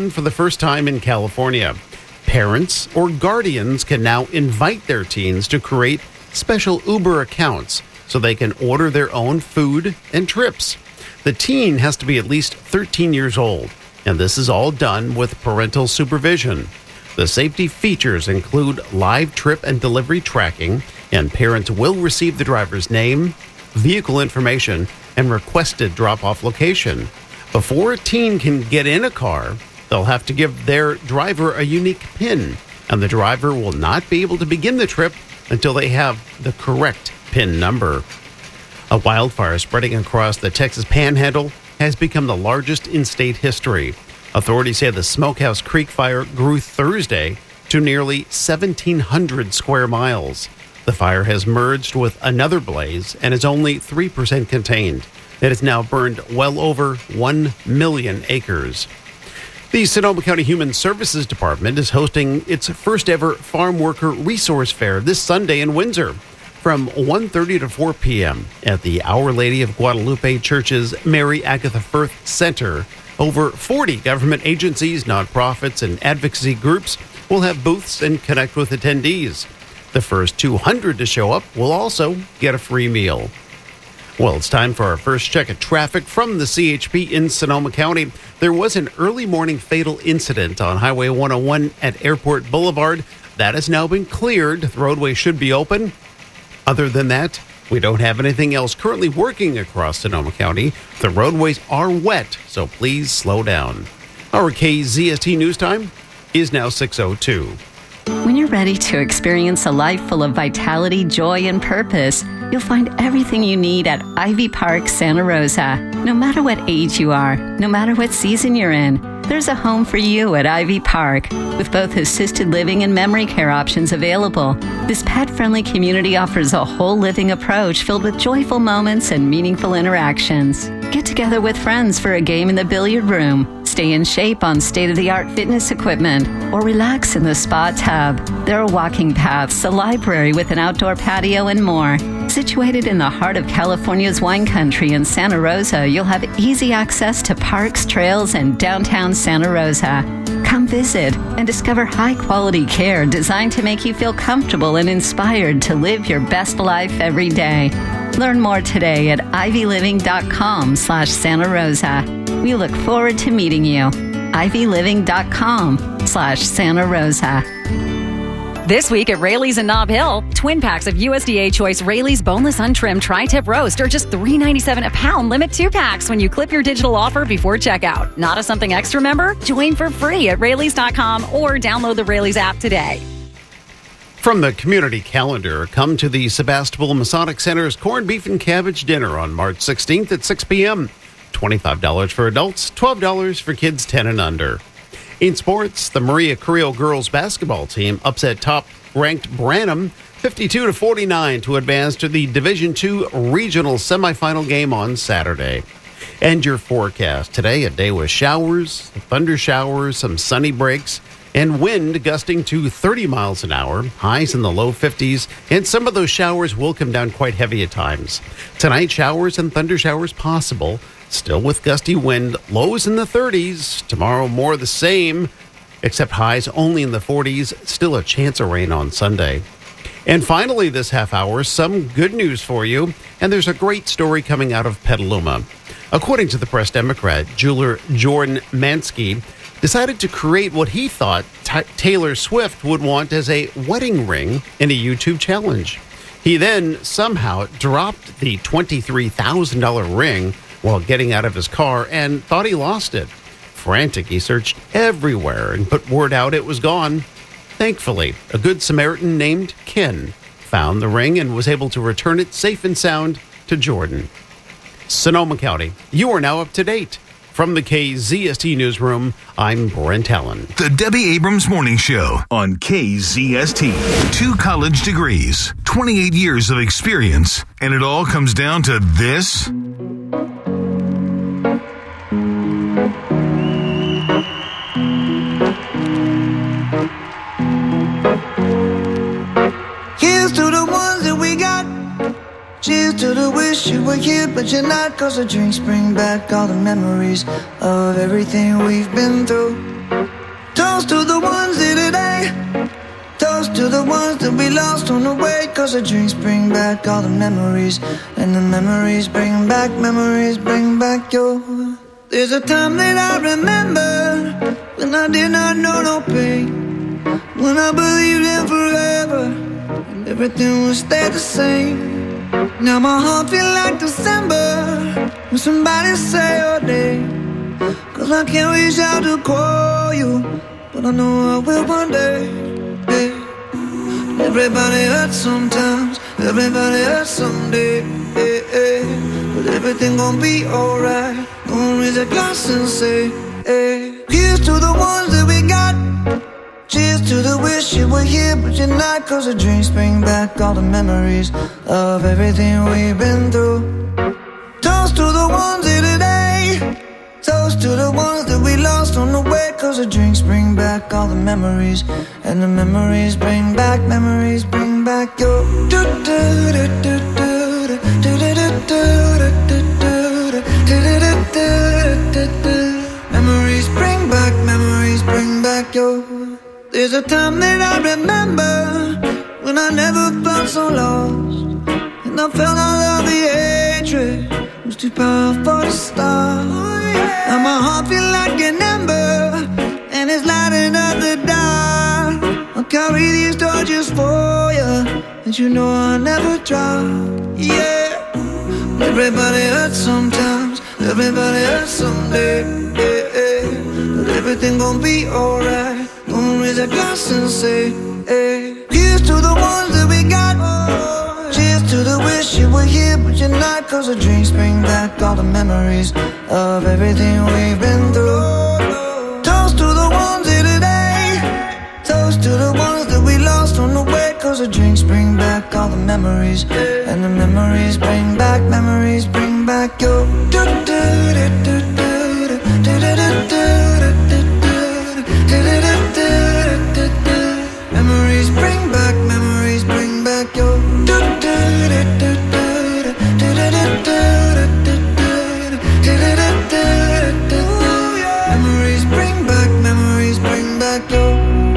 begun for the first time in California. Parents or guardians can now invite their teens to create special Uber accounts so they can order their own food and trips. The teen has to be at least 13 years old, and this is all done with parental supervision. The safety features include live trip and delivery tracking, and parents will receive the driver's name, vehicle information, and requested drop-off location. Before a teen can get in a car, they'll have to give their driver a unique PIN, and the driver will not be able to begin the trip until they have the correct PIN number. A wildfire spreading across the Texas Panhandle has become the largest in state history. Authorities say the Smokehouse Creek fire grew Thursday to nearly 1,700 square miles. The fire has merged with another blaze and is only 3% contained. It has now burned well over 1 million acres. The Sonoma County Human Services Department is hosting its first ever Farm Worker Resource Fair this Sunday in Windsor from 1:30 to 4 p.m. at the Our Lady of Guadalupe Church's Mary Agatha Firth Center. Over 40 government agencies, nonprofits, and advocacy groups will have booths and connect with attendees. The first 200 to show up will also get a free meal. Well, it's time for our first check of traffic from the CHP in Sonoma County. There was an early morning fatal incident on Highway 101 at Airport Boulevard. That has now been cleared. The roadway should be open. Other than that, we don't have anything else currently working across Sonoma County. The roadways are wet, so please slow down. Our KZST News Time is now 6:02. When you're ready to experience a life full of vitality, joy, and purpose, you'll find everything you need at Ivy Park, Santa Rosa. No matter what age you are, no matter what season you're in, there's a home for you at Ivy Park. With both assisted living and memory care options available, this pet-friendly community offers a whole living approach filled with joyful moments and meaningful interactions. Get together with friends for a game in the billiard room, stay in shape on state-of-the-art fitness equipment, or relax in the spa tub. There are walking paths, a library with an outdoor patio, and more. Situated in the heart of California's wine country in Santa Rosa, you'll have easy access to parks, trails, and downtown Santa Rosa. Come visit and discover high-quality care designed to make you feel comfortable and inspired to live your best life every day. Learn more today at ivyliving.com/Santa Rosa. We look forward to meeting you. ivyliving.com/Santa Rosa. This week at Raley's in Nob Hill, twin packs of USDA Choice Raley's Boneless Untrimmed Tri-Tip Roast are just $3.97 a pound. Limit 2 packs when you clip your digital offer before checkout. Not a Something Extra member? Join for free at Raley's.com or download the Raley's app today. From the community calendar, come to the Sebastopol Masonic Center's Corned Beef and Cabbage Dinner on March 16th at 6 p.m. $25 for adults, $12 for kids 10 and under. In sports, the Maria Carrillo girls basketball team upset top-ranked Branham 52-49 to advance to the Division II regional semifinal game on Saturday. And your forecast today: a day with showers, thunder showers, some sunny breaks, and wind gusting to 30 miles an hour, highs in the low 50s, and some of those showers will come down quite heavy at times. Tonight, showers and thunder showers possible, still with gusty wind, lows in the 30s. Tomorrow, more the same, except highs only in the 40s, still a chance of rain on Sunday. And finally, this half hour, some good news for you, and there's a great story coming out of Petaluma. According to the Press Democrat, jeweler Jordan Mansky decided to create what he thought Taylor Swift would want as a wedding ring in a YouTube challenge. He then somehow dropped the $23,000 ring while getting out of his car and thought he lost it. Frantic, he searched everywhere and put word out it was gone. Thankfully, a good Samaritan named Ken found the ring and was able to return it safe and sound to Jordan. Sonoma County, you are now up to date. From the KZST Newsroom, I'm Brent Allen. The Debbie Abrams Morning Show on KZST. 2 college degrees, 28 years of experience, and it all comes down to this? Here's to the ones that we got. Cheers to the wish you were here, but you're not. 'Cause the drinks bring back all the memories of everything we've been through. Toast to the ones here today. Toast to the ones that we lost on the way. Cause the drinks bring back all the memories. And the memories bring back your. There's a time that I remember when I did not know no pain. When I believed in forever and everything would stay the same. Now my heart feel like December when somebody say your name. Cause I can't reach out to call you, but I know I will one day. Hey. Everybody hurts sometimes, everybody hurts someday. Hey, hey. But everything gon' be alright. Gonna raise a glass and say, hey. Here's to the ones that we got. Cheers to the wish you were here but you're not. Cause the drinks bring back all the memories of everything we've been through. Toast to the ones here today. Toast to the ones that we lost on the way. Cause the drinks bring back all the memories. And the memories bring back your. Memories bring back your. There's a time that I remember when I never felt so lost. And I felt all of the hatred was too powerful to stop. Now my heart feel like an ember and it's lighting up the dark. I'll carry these torches for you and you know I'll never drop. Yeah. Everybody hurts sometimes, everybody hurts someday. Yeah, yeah. But everything gon' be alright. Gonna raise a glass and say, hey. Here's to the ones that we got. Cheers to the wish you were here but you're not. Cause the drinks bring back all the memories of everything we've been through. Toast to the ones here today. Toast to the ones that we lost on the way. Cause the drinks bring back all the memories. And the memories bring back your. Memories bring back your. Memories bring back your.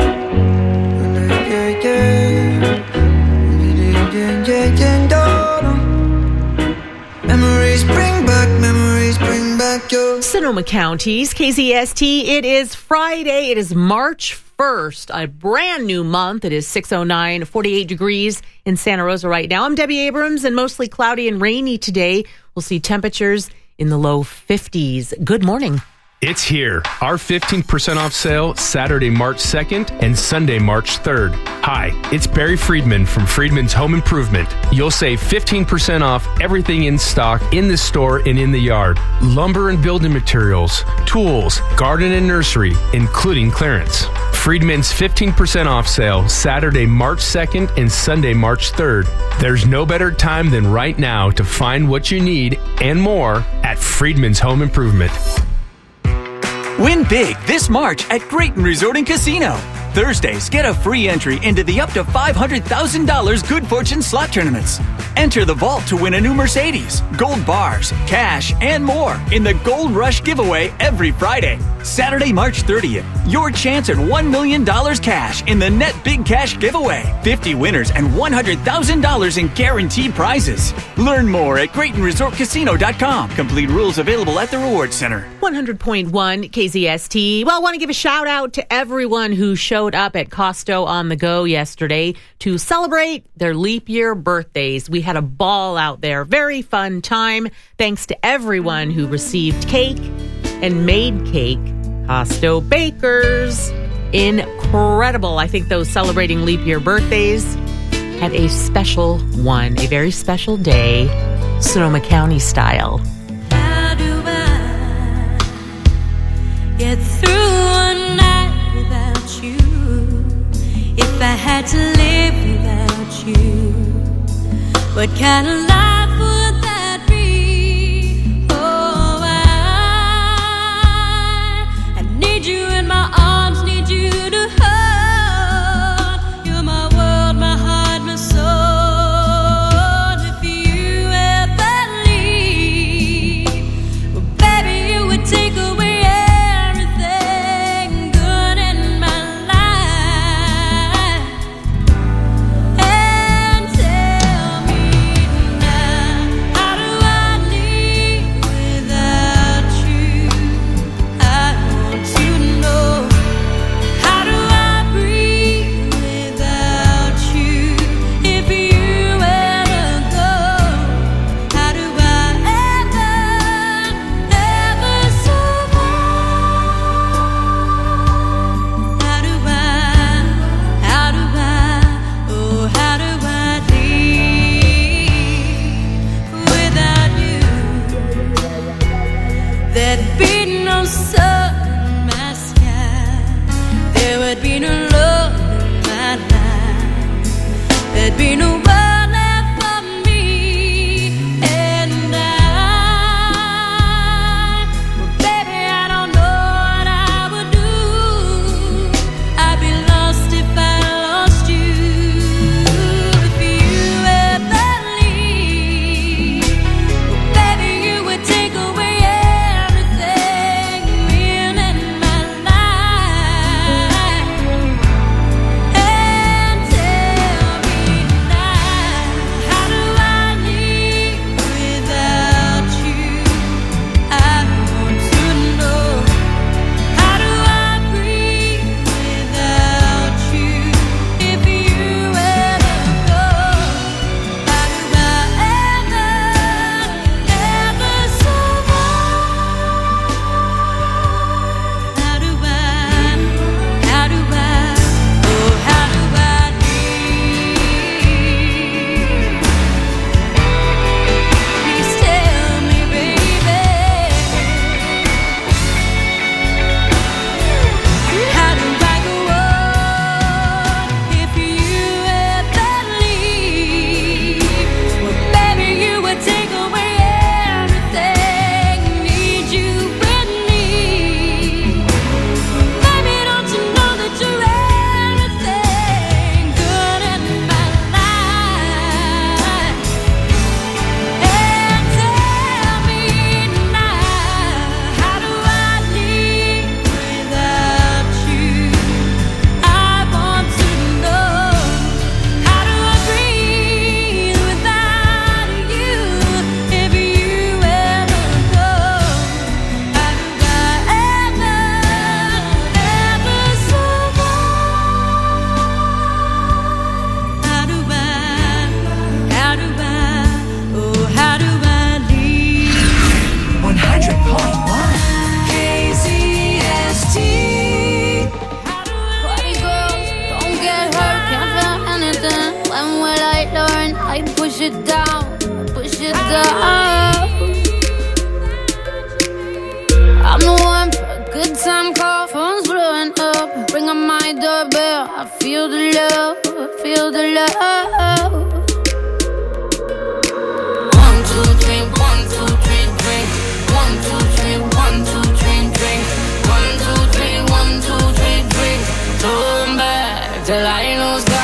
Memories bring back your. Sonoma County's KZST. It is Friday. It is March 1st, a brand new month. It is 6:09, 48 degrees in Santa Rosa right now. I'm Debbie Abrams, and mostly cloudy and rainy today. We'll see temperatures in the low 50s. Good morning. It's here. Our 15% off sale Saturday, March 2nd and Sunday, March 3rd. Hi, it's Barry Friedman from Friedman's Home Improvement. You'll save 15% off everything in stock in the store and in the yard. Lumber and building materials, tools, garden and nursery, including clearance. Friedman's 15% off sale Saturday, March 2nd and Sunday, March 3rd. There's no better time than right now to find what you need and more at Friedman's Home Improvement. Win big this March at Grayton Resort and Casino. Thursdays, get a free entry into the up to $500,000 Good Fortune slot tournaments. Enter the vault to win a new Mercedes, gold bars, cash, and more in the Gold Rush giveaway every Friday. Saturday, March 30th, your chance at $1 million cash in the Net Big Cash giveaway. 50 winners and $100,000 in guaranteed prizes. Learn more at GraytonResortCasino.com. Complete rules available at the Rewards Center. 100.1 KZST. Well, I want to give a shout out to everyone who showed up at Costo on the Go yesterday to celebrate their leap year birthdays. We had a ball out there. Very fun time. Thanks to everyone who received cake and made cake. Costo Bakers. Incredible. I think those celebrating leap year birthdays had a special one, a very special day, Sonoma County style. How do I get through one night without you? If I had to live without you, what kind of life would that be? Oh, I need you in my arms, need you to hold. You're my world, my heart, my soul. If you ever leave, well, baby, you would take away everything good. it down, push it down. I'm the one for a good time call, phone's blowing up. Ring on my doorbell, I feel the love, I feel the love. 1, 2, 3, 1, 2, 3, drink. 1, 2, 3, 1, 2, 3, drink. 1, 2, 3, 1, 2, 3, drink. Turn back till I lose God.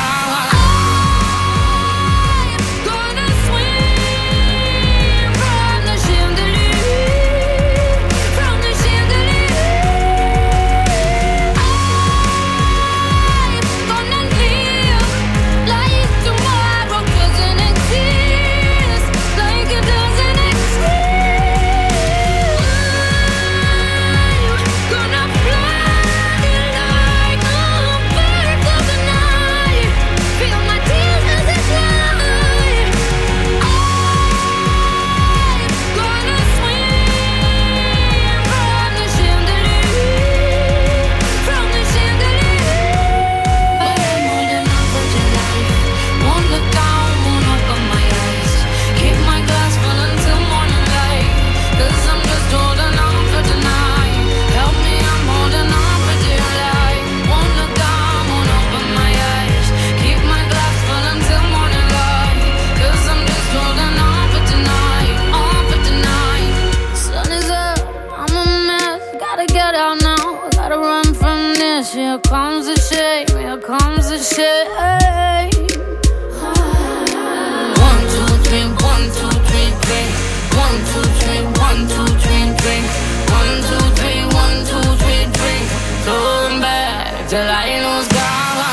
Here comes the shame, here comes the shame. 1, 2, 3, 1, 2, 3, drink. 1, 2, 3, 1, 2, 3, drink. 1, 2, 3, 1, 2, 3, drink. Turn back till I lose God.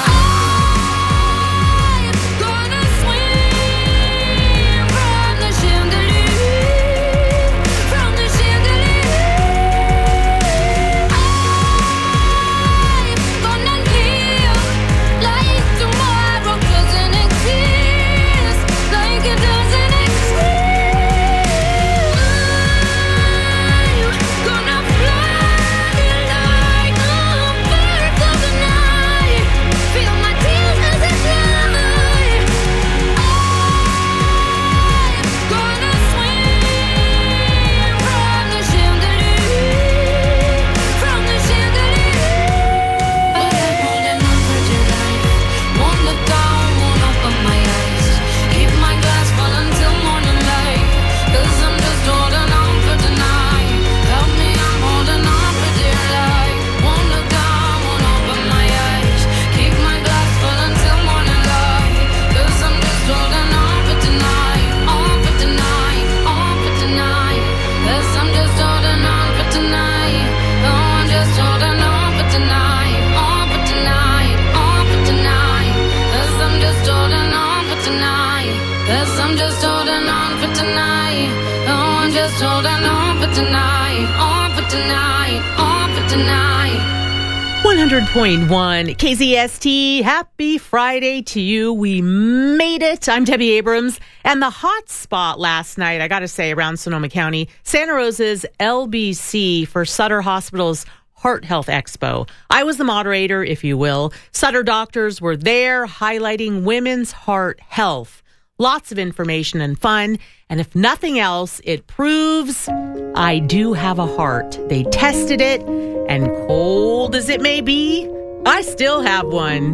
.1 KZST. Happy Friday to you. We made it. I'm Debbie Abrams. And the hot spot last night, I got to say, around Sonoma County, Santa Rosa's LBC for Sutter Hospital's Heart Health Expo. I was the moderator, if you will. Sutter doctors were there highlighting women's heart health. Lots of information and fun. And if nothing else, it proves I do have a heart. They tested it, and cold as it may be, I still have one.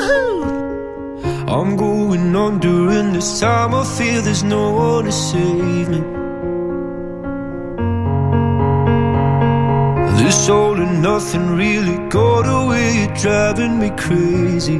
Woohoo! I'm going on during this time. I feel there's no one to save me. This all and nothing really got away, driving me crazy.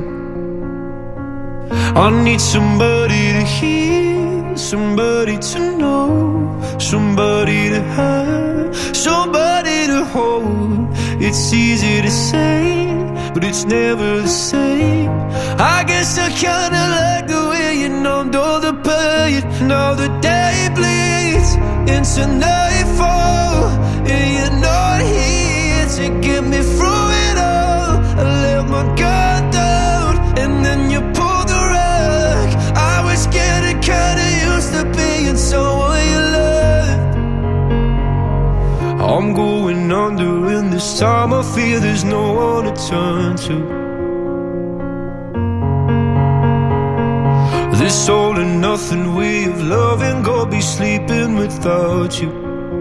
I need somebody to hear, somebody to know, somebody to have, somebody to hold. It's easy to say, but it's never the same. I guess I kinda like the way you numbed all the pain. Now the day bleeds into nightfall, and you're not here to get me through it all. I let my guard down, and then you pulled the rug. I was getting kinda used to being someone you loved. I'm going under, and this time I feel there's no one to turn to. this all or nothing way of loving, go be sleeping without you.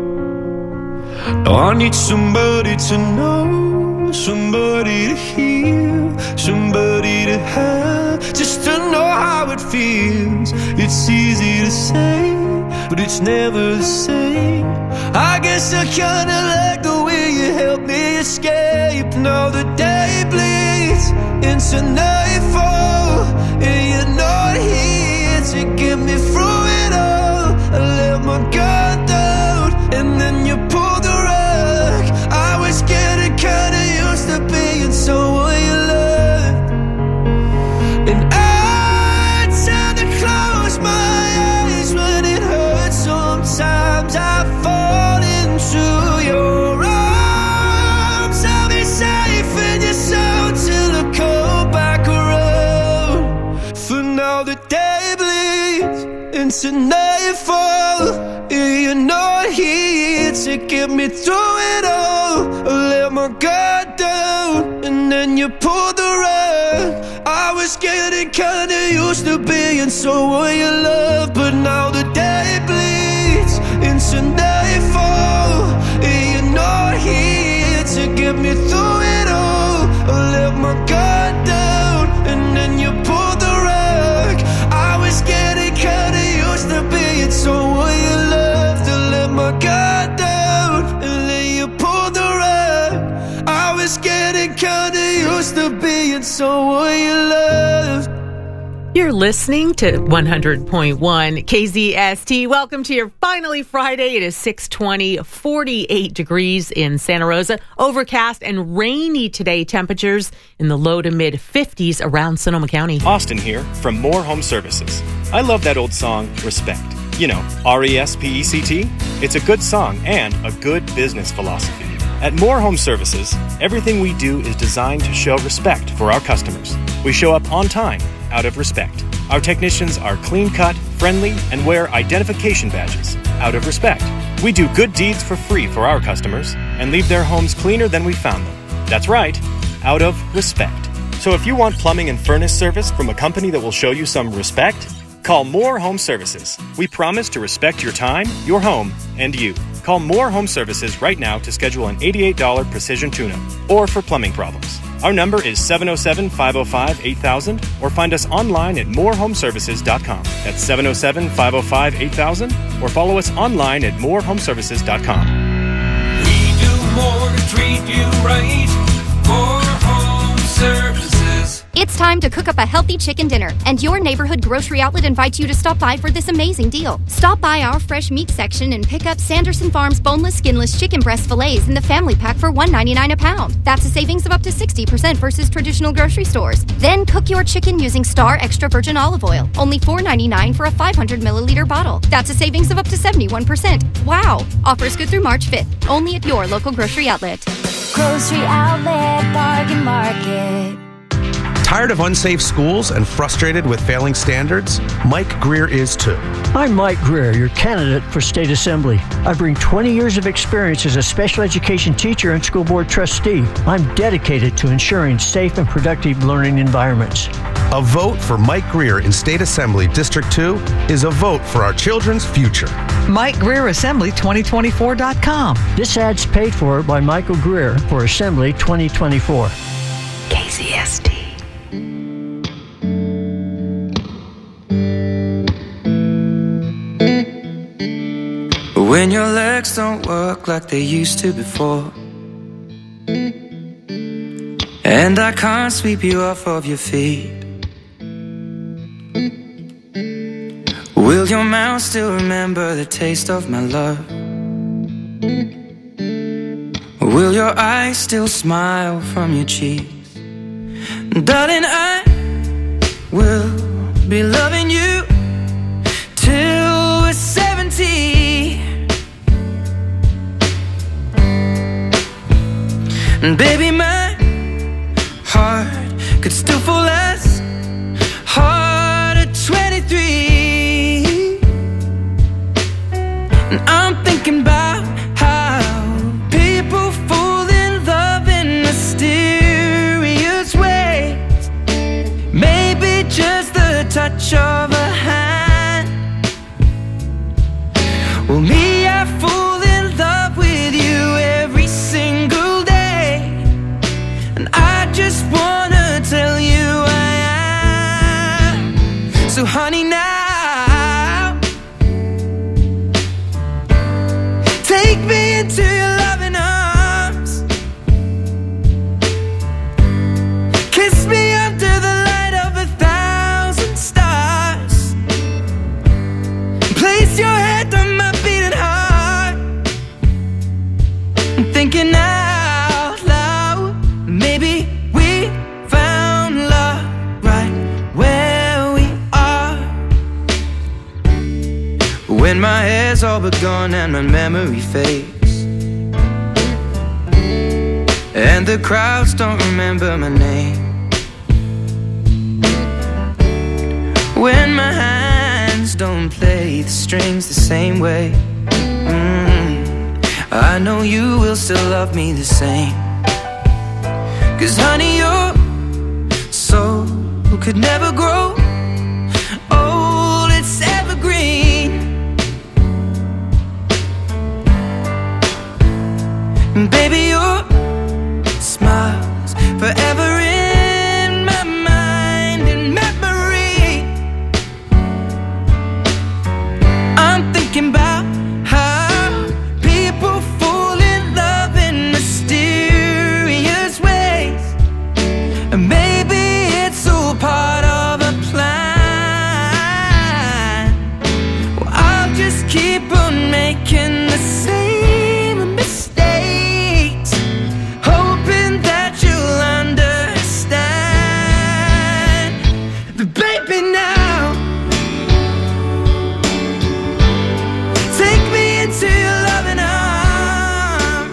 Now I need somebody to know, somebody to hear, somebody to have, just to know how it feels. It's easy to say, but it's never the same. I guess I kinda like the way you help me escape. Now the day bleeds into nightfall, and you're not here to get me through it all. I let my guard down, and then you pulled the rug. I was getting kinda used to being someone you loved, and I tend to close my eyes when it hurts. Sometimes I fall into your arms. I'll be safe in your soul till I come back around. For now the day bleeds into nightfall, and you're not here to get me through it all. I let my guard down, and then you pulled the rug. I was getting kinda used to being someone you love, but now the day bleeds into nightfall, and you're not here to get me through it all. I let my guard down, and then you pulled the rug. I was getting kinda used to being someone you loved. I let my guard down, and then you pulled the rug. I was getting kinda used to being someone you loved. You're listening to 100.1 KZST. Welcome to your finally Friday. It is 6:20, 48 degrees in Santa Rosa. Overcast and rainy today. Temperatures in the low to mid 50s around Sonoma County. Austin here from More Home Services. I love that old song, Respect. You know, RESPECT. It's a good song and a good business philosophy. At More Home Services, everything we do is designed to show respect for our customers. We show up on time, out of respect. Our technicians are clean-cut, friendly, and wear identification badges, out of respect. We do good deeds for free for our customers and leave their homes cleaner than we found them. That's right, out of respect. So if you want plumbing and furnace service from a company that will show you some respect, call More Home Services. We promise to respect your time, your home, and you. Call More Home Services right now to schedule an $88 precision tune-up or for plumbing problems. Our number is 707-505-8000 or find us online at morehomeservices.com. That's 707-505-8000 or follow us online at morehomeservices.com. We do more to treat you right. More Home Services. It's time to cook up a healthy chicken dinner, and your neighborhood grocery outlet invites you to stop by for this amazing deal. Stop by our fresh meat section and pick up Sanderson Farms boneless, skinless chicken breast fillets in the family pack for $1.99 a pound. That's a savings of up to 60% versus traditional grocery stores. Then cook your chicken using Star Extra Virgin Olive Oil, only $4.99 for a 500 milliliter bottle. That's a savings of up to 71%. Wow! Offers good through March 5th, only at your local grocery outlet. Grocery Outlet Bargain Market. Tired of unsafe schools and frustrated with failing standards? Mike Greer is too. I'm Mike Greer, your candidate for state assembly. I bring 20 years of experience as a special education teacher and school board trustee. I'm dedicated to ensuring safe and productive learning environments. A vote for Mike Greer in State Assembly District 2 is a vote for our children's future. MikeGreerAssembly2024.com. This ad's paid for by Michael Greer for Assembly 2024. KZST. When your legs don't work like they used to before, and I can't sweep you off of your feet, will your mouth still remember the taste of my love? Will your eyes still smile from your cheeks? Darling, I will be loving you till we're 70. And baby, my heart could still fall as hard at 23. And I'm thinking about how people fall in love in mysterious ways. Maybe just the touch of a I just wanna tell you I am. So honey, now take me into your loving arms. Kiss me under the light of 1,000 stars. Place your head on my beating heart. I'm thinking out loud, maybe we found love right where we are. When my hair's all but gone and my memory fades, and the crowds don't remember my name. When my hands don't play the strings the same way, I know you will still love me the same. 'Cause honey, your soul could never grow old, it's evergreen. And baby, your smile's forever in my mind and memory. I'm thinking about how people fall in love in mysterious ways, and maybe it's all part of a plan. Well, I'll just keep on making the same mistakes, hoping that you'll understand. But baby, now take me into your loving arms.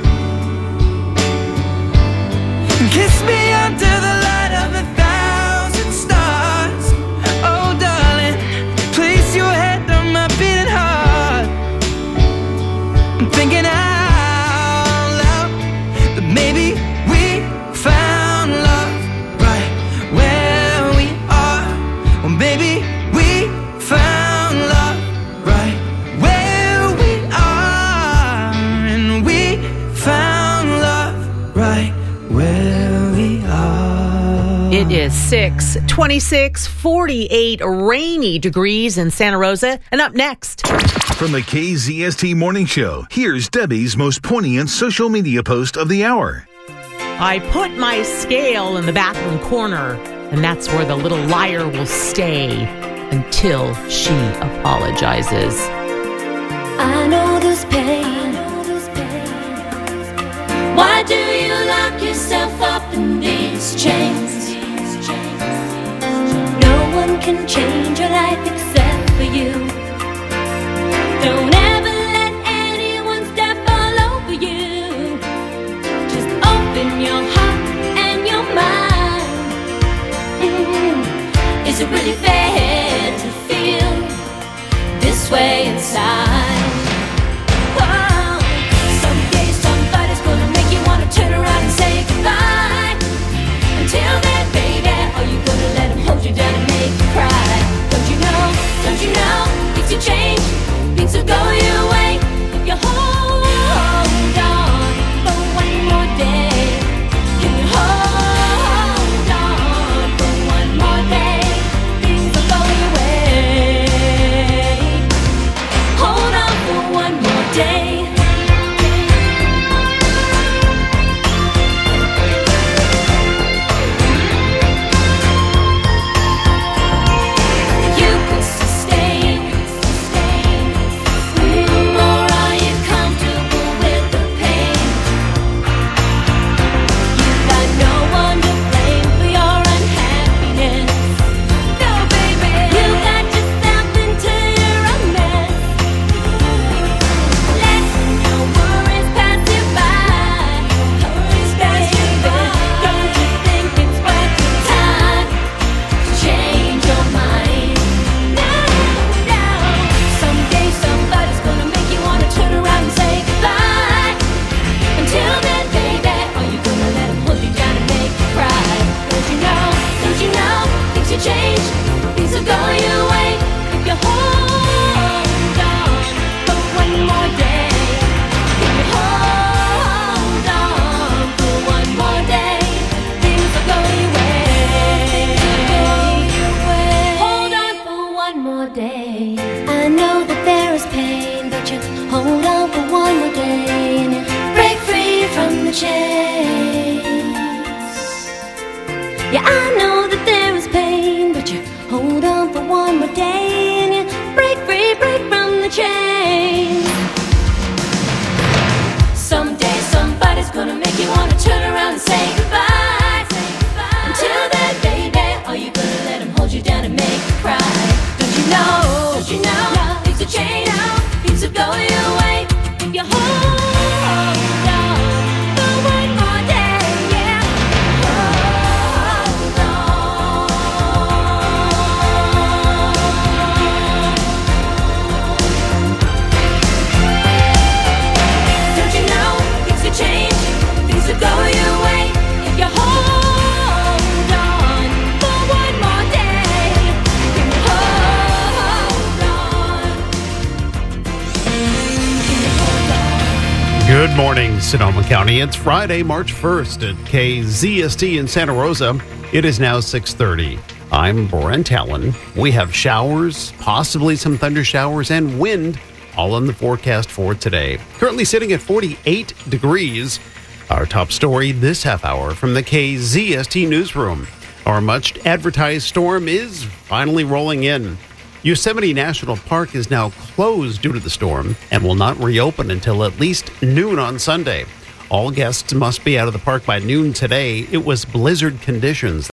Kiss me under the light of 1,000 stars. Oh darling, place your head on my beating heart. I'm thinking out loud that maybe we found love right where we are. Or maybe we found love right where we are. And we found love right where we are. It is 6:26, 48 rainy degrees in Santa Rosa. And up next, From the KZST Morning Show, here's Debbie's most poignant social media post of the hour. I put my scale in the bathroom corner, and that's where the little liar will stay until she apologizes. I know this pain. Why do you lock yourself up in these chains? No one can change your life except for you. Don't ever let anyone step all over you. Just open your heart and your mind. Is it really fair to feel this way inside? Whoa. Someday somebody's gonna make you wanna turn around and say goodbye. Until then, baby, are you gonna let him hold you down and make you cry? Don't you know, things will change, things will go your way if you hold on for one more day. Can you hold on for one more day? Things will go your way. Hold on for one more day. You can sustain. Yeah, I know that there is pain, but you hold on for one more day and you break free, break from the chains. Someday somebody's gonna make you wanna turn around and say goodbye. Until then, baby, are you gonna let him hold you down and make you cry? Don't you know, things will change, things will go your way if you hold on for one more day, yeah. Hold on. Don't you know, things will change, things will go your way if you hold on for one more day. Give me hold on. Good morning, Sonoma County. It's Friday, March 1st at KZST in Santa Rosa. It is now 6:30. I'm Brent Allen. We have showers, possibly some thunder showers, and wind all in the forecast for today. Currently sitting at 48 degrees. Our top story this half hour from the KZST newsroom. Our much advertised storm is finally rolling in. Yosemite National Park is now closed due to the storm and will not reopen until at least noon on Sunday. All guests must be out of the park by noon today. It was blizzard conditions